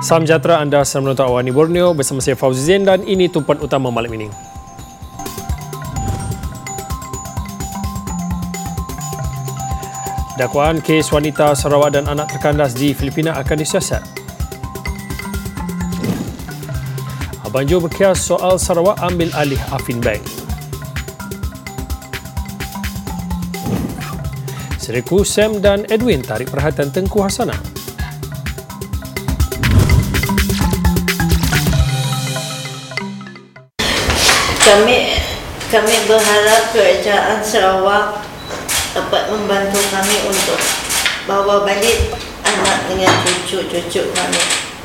Salam sejahtera, anda sedang menonton Awani Borneo bersama saya Fauzi Zain dan ini tumpuan utama malam ini. Dakwaan kes wanita Sarawak dan anak terkandas di Filipina akan disiasat. Abang Jo berkias soal Sarawak ambil alih Afin Bank. Seriku Sam dan Edwin tarik perhatian Tengku Hasanah. Kami berharap kerajaan Sarawak dapat membantu kami untuk bawa balik anak dengan cucu-cucu kami.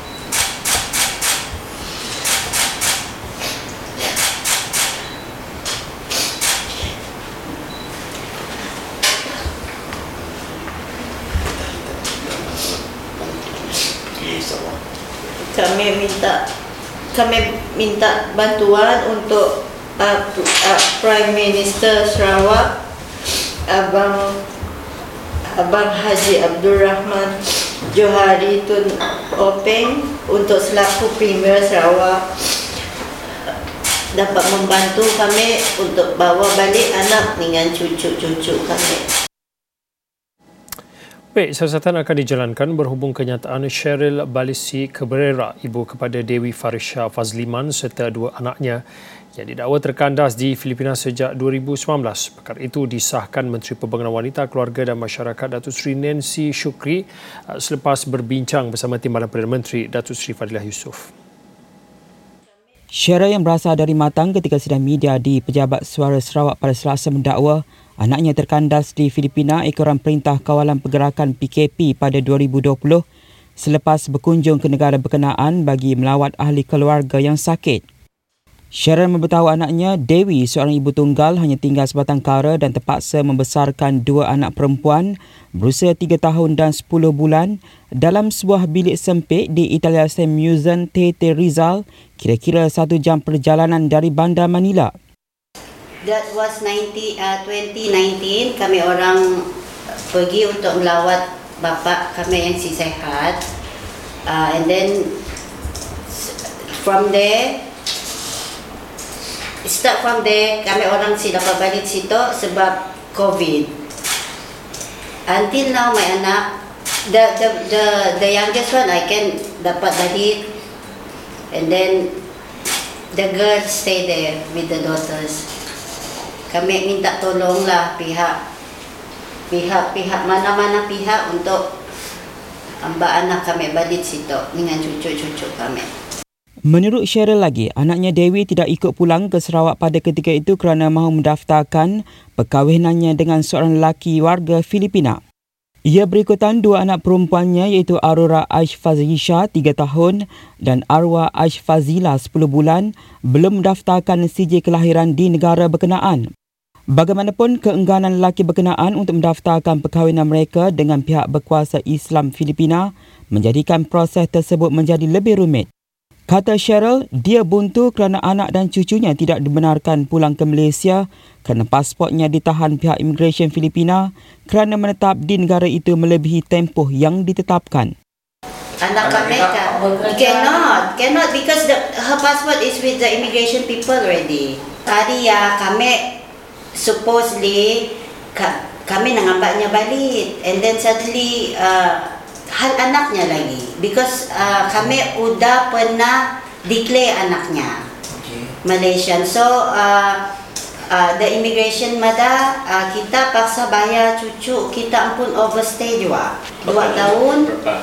Kami minta bantuan untuk Prime Minister Sarawak Abang Haji Abdul Rahman Johari Tun Openg untuk selaku Premier Sarawak dapat membantu kami untuk bawa balik anak dengan cucu-cucu kami. Baik, siasatan akan dijalankan berhubung kenyataan Cheryl Balisi Cabrera, ibu kepada Dewi Farisha Fazliman serta dua anaknya yang didakwa terkandas di Filipina sejak 2019. Perkara itu disahkan Menteri Pembangunan Wanita, Keluarga dan Masyarakat Datuk Seri Nancy Shukri selepas berbincang bersama Timbalan Perdana Menteri Datuk Seri Fadilah Yusof. Cheryl yang berasal dari Matang ketika sidang media di Pejabat Suara Sarawak pada Selasa mendakwa anaknya terkandas di Filipina ekoran Perintah Kawalan Pergerakan PKP pada 2020 selepas berkunjung ke negara berkenaan bagi melawat ahli keluarga yang sakit. Cheryl memberitahu anaknya, Dewi, seorang ibu tunggal, hanya tinggal sebatang kara dan terpaksa membesarkan dua anak perempuan berusia 3 tahun dan 10 bulan dalam sebuah bilik sempit di Italia State Museum Tete Rizal, kira-kira 1 jam perjalanan dari Bandar Manila. That was 2019, kami orang pergi untuk melawat bapa kami yang si sehat. And then from there, kami orang si dapat balik situ sebab COVID. Until now, my anak, the youngest one I can dapat balik, and then the girl stay there with the daughters. Kami minta tolonglah pihak mana-mana pihak untuk ambil anak kami balik situ dengan cucu-cucu kami. Menurut Cheryl lagi, anaknya Dewi tidak ikut pulang ke Sarawak pada ketika itu kerana mahu mendaftarkan perkahwinannya dengan seorang lelaki warga Filipina. Ia berikutan dua anak perempuannya iaitu Aurora Aish Fazlisha 3 tahun dan Arwah Aish Fazila 10 bulan belum mendaftarkan CJ kelahiran di negara berkenaan. Bagaimanapun, keengganan lelaki berkenaan untuk mendaftarkan perkahwinan mereka dengan pihak berkuasa Islam Filipina menjadikan proses tersebut menjadi lebih rumit. Kata Cheryl, dia buntu kerana anak dan cucunya tidak dibenarkan pulang ke Malaysia kerana pasportnya ditahan pihak imigresen Filipina kerana menetap di negara itu melebihi tempoh yang ditetapkan. Anak kami cannot because her passport is with the immigration people already. Tadi kami supposedly kami nak ambilnya balik, and then suddenly hal anaknya lagi because kami udah pernah declare anaknya Malaysian, so the immigration mada kita paksa bayar cucu kita pun overstay juga 2 tahun.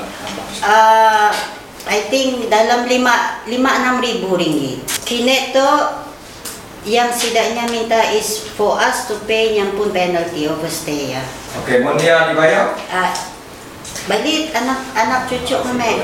I think dalam 5-6 ribu ringgit. Kini tu yang sidaknya minta is for us to pay yang pun penalty overstay ya. Okey, mau dia dibayar? Balik anak cucu kami.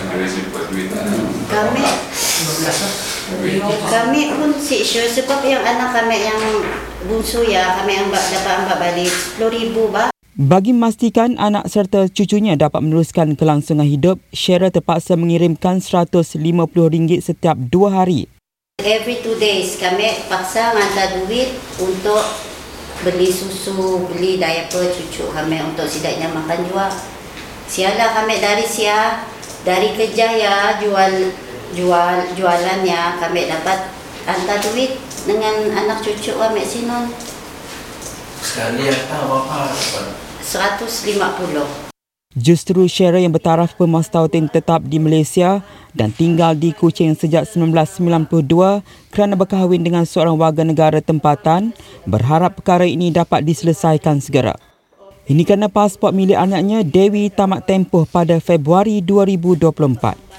Kami pun si sure sebab yang anak kami yang bungsu kami dapat ambil balik 10,000 bah. Bagi memastikan anak serta cucunya dapat meneruskan kelangsungan hidup, Cheryl terpaksa mengirimkan RM150 setiap 2 hari. Every 2 days kami paksa hantar duit untuk beli susu, beli diaper cucu kami untuk sidaknya makan juga. Sialah kami dari dari kerja ya jualannya kami dapat hantar duit dengan anak cucu kami sinon. Sekali tahu apa? 150. Justru Cheryl yang bertaraf pemastautin tetap di Malaysia dan tinggal di Kuching sejak 1992 kerana berkahwin dengan seorang warga negara tempatan, berharap perkara ini dapat diselesaikan segera. Ini kerana pasport milik anaknya Dewi tamat tempoh pada Februari 2024.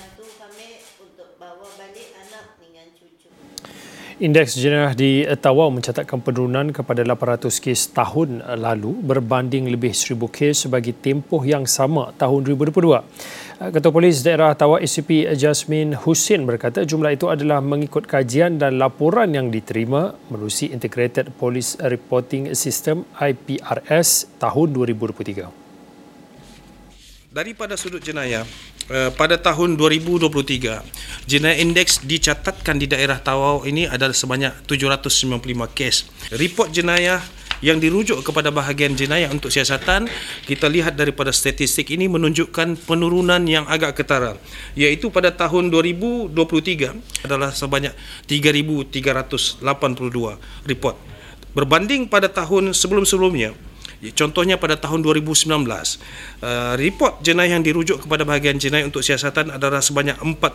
Indeks jenayah di Tawau mencatatkan penurunan kepada 800 kes tahun lalu berbanding lebih 1,000 kes bagi tempoh yang sama tahun 2022. Ketua Polis Daerah Tawau ACP Jasmine Hussein berkata jumlah itu adalah mengikut kajian dan laporan yang diterima menerusi Integrated Police Reporting System IPRS tahun 2023. Daripada sudut jenayah, pada tahun 2023, jenayah indeks dicatatkan di daerah Tawau ini adalah sebanyak 795 kes. Report jenayah yang dirujuk kepada bahagian jenayah untuk siasatan, kita lihat daripada statistik ini menunjukkan penurunan yang agak ketara, iaitu pada tahun 2023 adalah sebanyak 3,382 report. Berbanding pada tahun sebelum-sebelumnya, contohnya pada tahun 2019, report jenayah yang dirujuk kepada bahagian jenayah untuk siasatan adalah sebanyak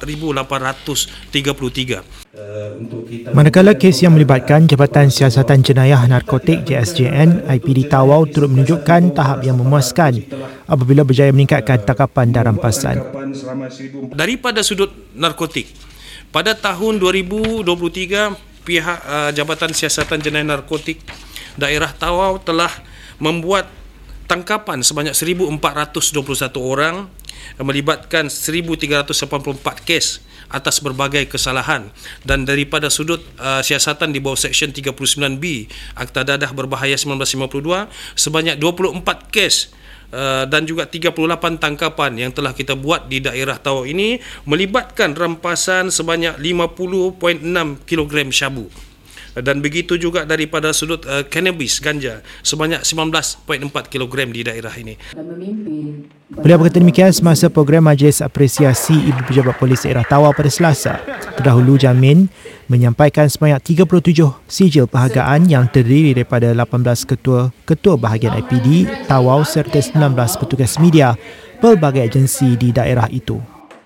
4,833. Manakala kes yang melibatkan Jabatan Siasatan Jenayah Narkotik JSJN IPD Tawau turut menunjukkan tahap yang memuaskan apabila berjaya meningkatkan tangkapan dan rampasan. Daripada sudut narkotik, pada tahun 2023, pihak Jabatan Siasatan Jenayah Narkotik daerah Tawau telah membuat tangkapan sebanyak 1,421 orang melibatkan 1,384 kes atas berbagai kesalahan, dan daripada sudut siasatan di bawah Seksyen 39B Akta Dadah Berbahaya 1952 sebanyak 24 kes dan juga 38 tangkapan yang telah kita buat di daerah Tawau ini melibatkan rampasan sebanyak 50.6 kg syabu. Dan begitu juga daripada sudut cannabis ganja sebanyak 19.4 kg di daerah ini. Beliau berkata demikian semasa program Majlis Apresiasi Ibu Pejabat Polis Daerah Tawau pada Selasa. Terdahulu Jamin menyampaikan sebanyak 37 sijil perhargaan yang terdiri daripada 18 ketua bahagian IPD Tawau serta 19 petugas media pelbagai agensi di daerah itu.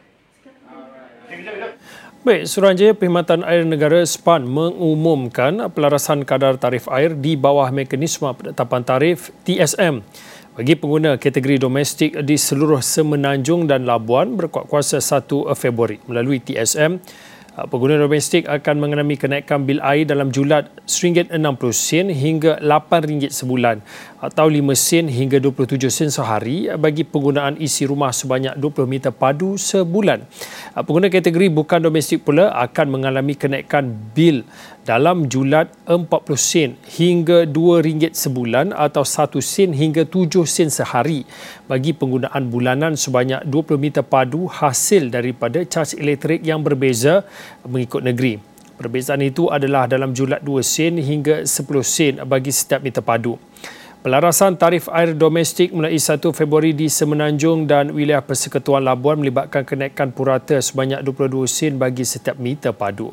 Baik, Suruhanjaya Perkhidmatan Air Negara SPAN mengumumkan pelarasan kadar tarif air di bawah mekanisme penetapan tarif TSM bagi pengguna kategori domestik di seluruh Semenanjung dan Labuan berkuat kuasa 1 Februari. Melalui TSM, pengguna domestik akan mengalami kenaikan bil air dalam julat RM60 hingga RM8 sebulan atau 5 sen hingga 27 sen sehari bagi penggunaan isi rumah sebanyak 20 meter padu sebulan. Pengguna kategori bukan domestik pula akan mengalami kenaikan bil dalam julat RM40 hingga RM2 sebulan atau 1 sen hingga 7 sen sehari bagi penggunaan bulanan sebanyak 20 meter padu hasil daripada caj elektrik yang berbeza mengikut negeri. Perbezaan itu adalah dalam julat 2 sen hingga 10 sen bagi setiap meter padu. Pelarasan tarif air domestik mulai 1 Februari di Semenanjung dan wilayah Persekutuan Labuan melibatkan kenaikan purata sebanyak 22 sen bagi setiap meter padu.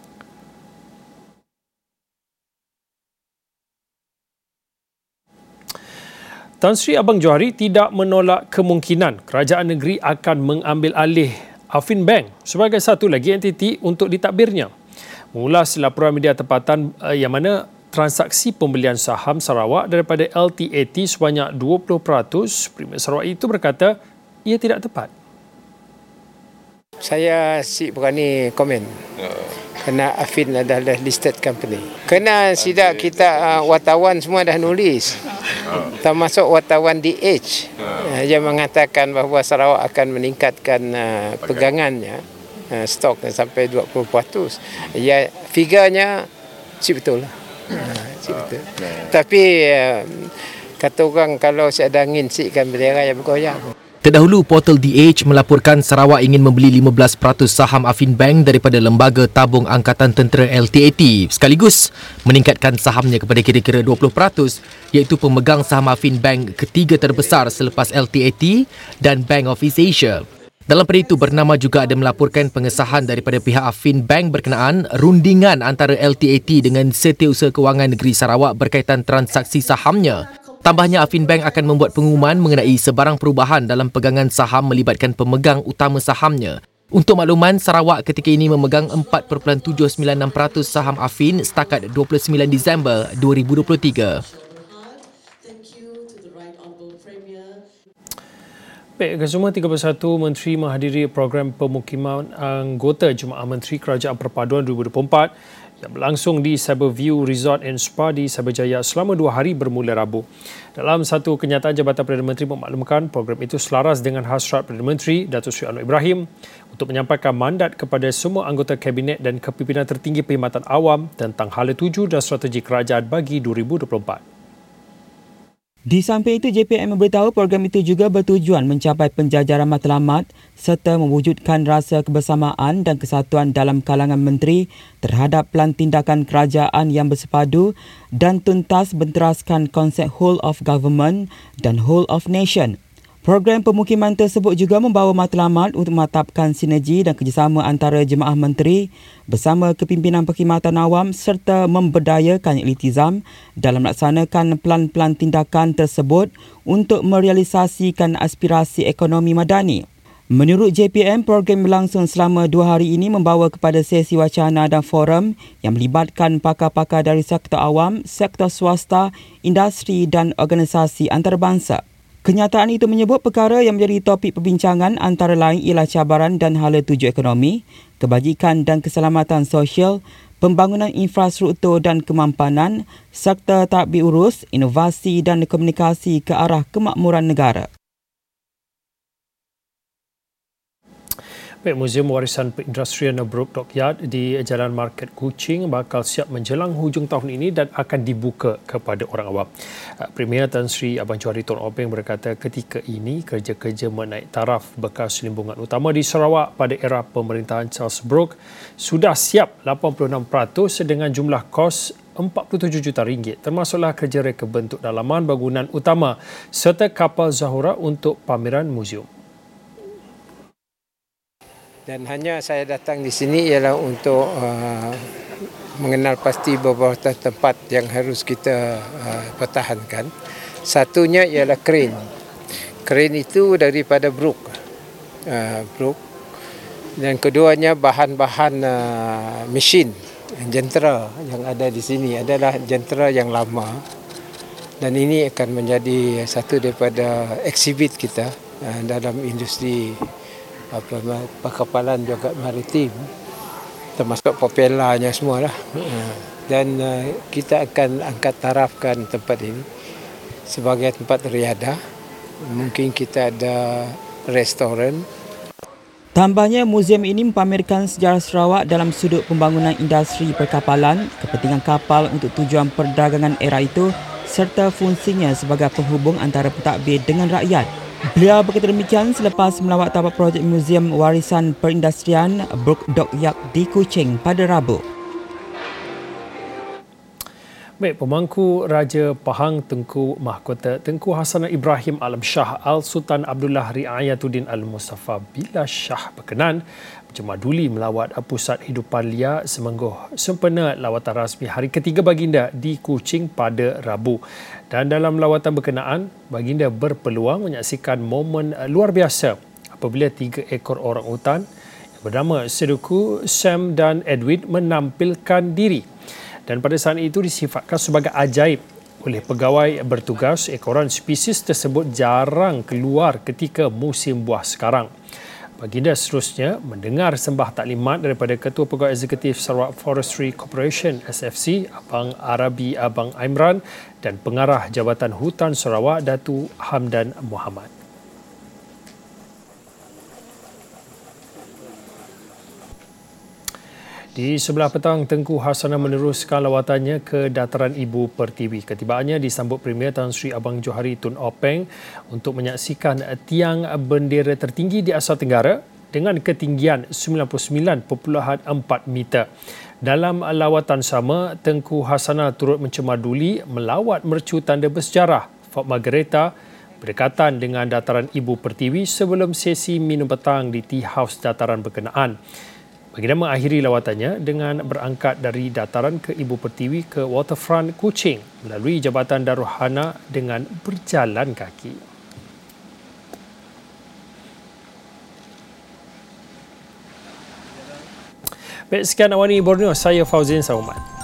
Tan Sri Abang Johari tidak menolak kemungkinan kerajaan negeri akan mengambil alih Affin Bank sebagai satu lagi entiti untuk ditadbirnya. Mengulas laporan media tempatan yang mana transaksi pembelian saham Sarawak daripada LTAT sebanyak 20%, Premier Sarawak itu berkata ia tidak tepat. Saya berani komen. Kerana Affin adalah listed company. Kerana sidak kita wartawan semua dah nulis. Termasuk wartawan DH. Yang mengatakan bahawa Sarawak akan meningkatkan pegangannya, stoknya sampai 20%. Ya, figurnya betul lah. Betul. Tapi kata orang kalau ada angin sikkan bendera yang bergoyang. Terdahulu, portal DH melaporkan Sarawak ingin membeli 15% saham Affin Bank daripada Lembaga Tabung Angkatan Tentera LTAT sekaligus meningkatkan sahamnya kepada kira-kira 20%, iaitu pemegang saham Affin Bank ketiga terbesar selepas LTAT dan Bank of East Asia. Dalam pada itu, Bernama juga ada melaporkan pengesahan daripada pihak Afin Bank berkenaan rundingan antara LTAT dengan Setiausaha Kewangan Negeri Sarawak berkaitan transaksi sahamnya. Tambahnya, Afin Bank akan membuat pengumuman mengenai sebarang perubahan dalam pegangan saham melibatkan pemegang utama sahamnya. Untuk makluman, Sarawak ketika ini memegang 4.796% saham Afin setakat 29 Disember 2023. Baik, Kesuma 31 Menteri menghadiri program pemukiman anggota Jemaah Menteri Kerajaan Perpaduan 2024 yang berlangsung di Cyberview Resort and Spa di Cyberjaya selama 2 hari bermula Rabu. Dalam satu kenyataan, Jabatan Perdana Menteri memaklumkan program itu selaras dengan hasrat Perdana Menteri Datuk Seri Anwar Ibrahim untuk menyampaikan mandat kepada semua anggota Kabinet dan kepimpinan tertinggi perkhidmatan awam tentang hala tuju dan strategi kerajaan bagi 2024. Di samping itu, JPM memberitahu program itu juga bertujuan mencapai penjajaran matlamat serta mewujudkan rasa kebersamaan dan kesatuan dalam kalangan menteri terhadap pelan tindakan kerajaan yang bersepadu dan tuntas menteraskan konsep whole of government dan whole of nation. Program pemukiman tersebut juga membawa matlamat untuk mematapkan sinergi dan kerjasama antara jemaah menteri bersama kepimpinan perkhidmatan awam serta memberdayakan elitizam dalam melaksanakan pelan-pelan tindakan tersebut untuk merealisasikan aspirasi ekonomi madani. Menurut JPM, program berlangsung selama 2 hari ini membawa kepada sesi wacana dan forum yang melibatkan pakar-pakar dari sektor awam, sektor swasta, industri dan organisasi antarabangsa. Kenyataan itu menyebut perkara yang menjadi topik perbincangan antara lain ialah cabaran dan hala tuju ekonomi, kebajikan dan keselamatan sosial, pembangunan infrastruktur dan kemampanan, serta tadbir urus, inovasi dan komunikasi ke arah kemakmuran negara. Baik, Muzium Warisan Perindustrian Brook Dockyard di Jalan Market Kuching bakal siap menjelang hujung tahun ini dan akan dibuka kepada orang awam. Premier Tan Sri Abang Johari Tun Openg berkata ketika ini kerja-kerja menaik taraf bekas limbungan utama di Sarawak pada era pemerintahan Charles Brooke sudah siap 86% dengan jumlah kos RM47 juta termasuklah kerja reka bentuk dalaman bangunan utama serta kapal Zahura untuk pameran muzium. Dan hanya saya datang di sini ialah untuk mengenal pasti beberapa tempat yang harus kita pertahankan. Satunya ialah crane. Crane itu daripada Brook. Dan keduanya bahan-bahan mesin, jentera yang ada di sini adalah jentera yang lama. Dan ini akan menjadi satu daripada eksibit kita dalam industri perkapalan juga maritim, termasuk propellernya semualah. Dan kita akan angkat tarafkan tempat ini sebagai tempat riadah. Mungkin kita ada restoran. Tambahnya, muzium ini mempamerkan sejarah Sarawak dalam sudut pembangunan industri perkapalan, kepentingan kapal untuk tujuan perdagangan era itu serta fungsinya sebagai penghubung antara pentadbir dengan rakyat. Beliau berkata demikian selepas melawat tapak projek Muzium Warisan Perindustrian Brook Dockyard di Kuching pada Rabu. Baik, pemangku Raja Pahang Tengku Mahkota Tengku Hasanah Ibrahim Alam Shah Al-Sultan Abdullah Riayatuddin Al-Mustafa Billah Shah berkenan berjemaduli melawat pusat hidupan liar Semenggoh sempena lawatan rasmi hari ketiga baginda di Kuching pada Rabu. Dan dalam lawatan berkenaan, baginda berpeluang menyaksikan momen luar biasa apabila 3 ekor orang utan yang bernama Seduku, Sam dan Edwin menampilkan diri. Dan pada saat itu disifatkan sebagai ajaib oleh pegawai bertugas. Ekoran spesies tersebut jarang keluar ketika musim buah sekarang. Baginda seterusnya mendengar sembah taklimat daripada Ketua Pegawai Eksekutif Sarawak Forestry Corporation SFC Abang Arabi Abang Imran dan Pengarah Jabatan Hutan Sarawak Datu Hamdan Muhammad. Di sebelah petang, Tengku Hasanah meneruskan lawatannya ke Dataran Ibu Pertiwi. Ketibaannya disambut Premier Tan Sri Abang Johari Tun Openg untuk menyaksikan tiang bendera tertinggi di Asia Tenggara dengan ketinggian 99.4 meter. Dalam lawatan sama, Tengku Hasanah turut mencemaduli melawat mercu tanda bersejarah Fort Margherita berdekatan dengan dataran Ibu Pertiwi sebelum sesi minum petang di Tea House dataran berkenaan. Baginda mengakhiri lawatannya dengan berangkat dari dataran ke Ibu Pertiwi ke waterfront Kuching melalui Jabatan Darul Hana dengan berjalan kaki. Baik, sekian Awani Borneo, saya Fauzin Saumat.